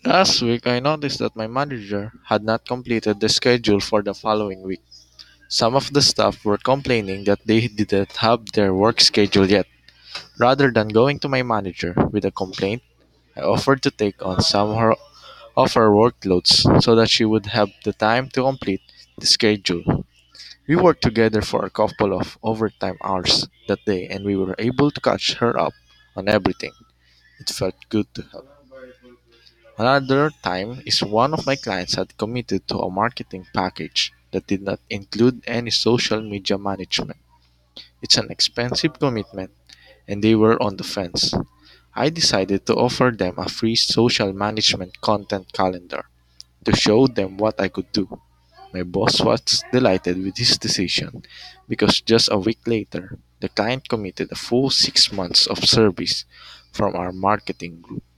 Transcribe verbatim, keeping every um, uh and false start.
Last week, I noticed that my manager had not completed the schedule for the following week. Some of the staff were complaining that they didn't have their work schedule yet. Rather than going to my manager with a complaint, I offered to take on some of her, of her workloads so that she would have the time to complete the schedule. We worked together for a couple of overtime hours that day and we were able to catch her up on everything. It felt good to help. Another time is one of my clients had committed to a marketing package that did not include any social media management. It's an expensive commitment and they were on the fence. I decided to offer them a free social management content calendar to show them what I could do. My boss was delighted with his decision because just a week later, the client committed a full six months of service from our marketing group.